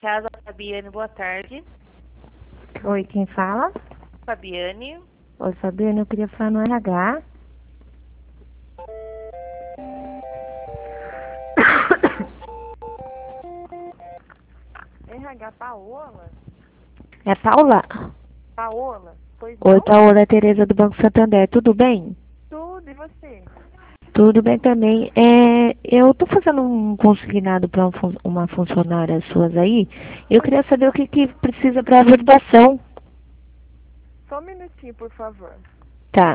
Casa Fabiane, boa tarde. Oi, quem fala? Fabiane. Oi, Fabiana, eu queria falar no RH. RH Paola? É Paula? Paola? Pois Oi, não? Paola, é Tereza do Banco Santander, tudo bem? Tudo, e você? Tudo bem também. Eu tô fazendo um consignado para uma funcionária suas aí. Eu queria saber o que precisa para a validação. Só um minutinho, por favor. Tá.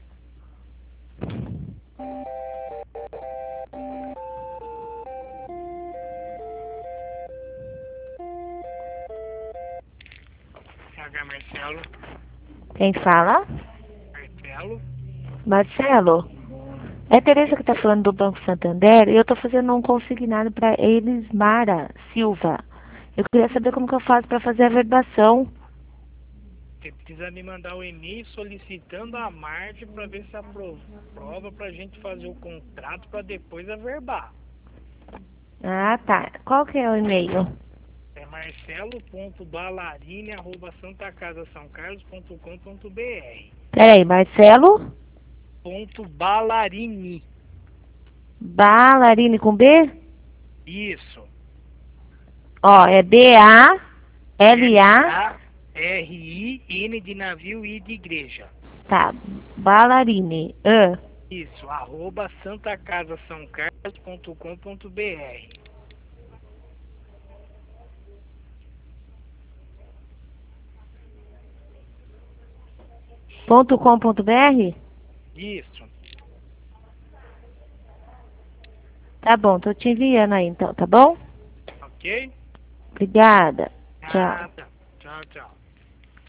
RH Marcelo. Quem fala? Marcelo. Marcelo. É Tereza que tá falando do Banco Santander e eu tô fazendo um consignado para Elismara Silva. Eu queria saber como que eu faço para fazer a validação. Você precisa me mandar um e-mail solicitando a margem para ver se aprova para a gente fazer o contrato para depois averbar. Ah, tá. Qual que é o e-mail? É marcelo.ballarini@santacasasaocarlos.com.br. Peraí, Marcelo Ballarini. Ballarini com B? Isso. Ó, é B-A-L-A. Larin de navio e de igreja. Tá, Ballarini. Isso, @santacasasaocarlos.com.br. .com.br? Isso. Tá bom, tô te enviando aí então, tá bom? Ok? Obrigada. Tchau. Nada. Tchau, tchau.